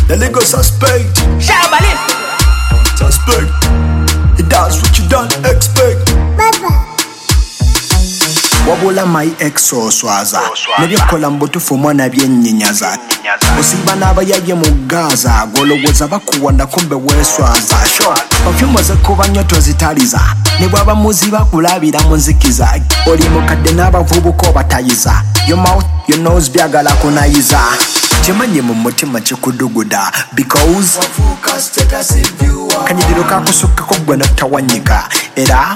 The legal suspect. Shabali. Suspect. He does what you don't expect. Wabula my ex oswaza nebyokola mbutufu mwana byennyinyaza osiba n'abayaye mu Gaza golowooza bakuwanda kumbe weeswaza perfume zekuba nnyo tozitaliza ne bwaba muziba kulabira mu nzikiza oli mukadde n'abavubuka obatayiza your mouth your nose byagala kunayiza kimanye mu mutima kikuduguda because kanyiriro kakusukkako gwe notawanyika era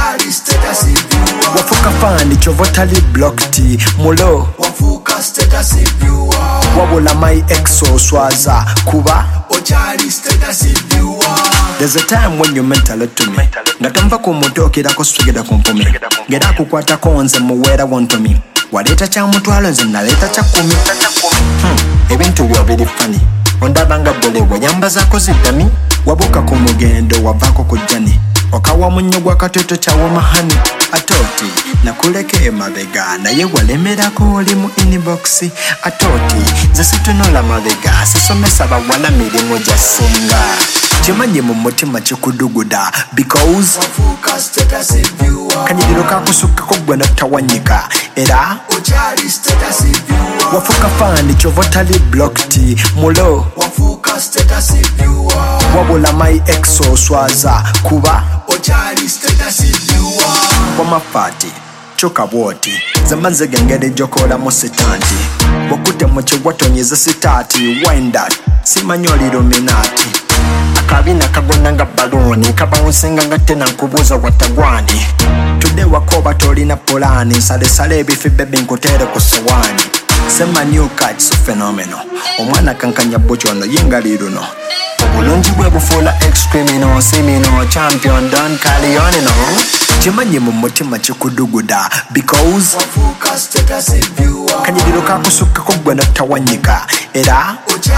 wafuka fani chovotali blocked mulo wafuka status viewer wabula my ex oswaza kuba ochali status viewer. There's a time when you mental to me ngatamva ku mutokera ko swigeda kompome ngera kukwata konze muwera wonto me waleta cha mutwalo nze naleta cha 10 ebintu byo biri funny ondabanga bole wanyambaza ko zidami wabuka ku mugendo wavako kujani wakawa munyo gwa katoto chawo mahani atoti nakuleke mabega naye walemerako oli mu inbox atoti zasitunola mabega sisomesa bawala mirimu jasinga kimanye mu mutima kikuduguda because kanyiriro kakusukkako gwe notawanyika era wafuka fani chovotali blocked mulo wafuka status viewer wabula my ex oswaza kuba ochali status viewer wamafati choka bwoti zamanze gengere jokola mu sitanti bokute mu kigwatonyeza sitati wind that simanyoli dominati akabina kagonanga baloni kabawusenga ngatena nkubuza watagwani today wakoba tolina polani sale ebifi bebe nkutere ku sowani sema new cards so phenomenal omwana kankanya bochono yengaliruno obulungi bwe bufuula ex-criminal seminal champion Don Corleone no kimanye mu mutima kikuduguda because kanyiriro kakusukkako gwe notawanyika era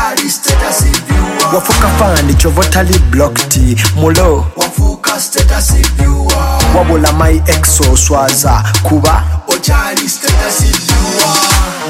wafuka fani chovotali blocked mulo wafuka status viewer wabula my ex oswaza kuba ochali status viewer.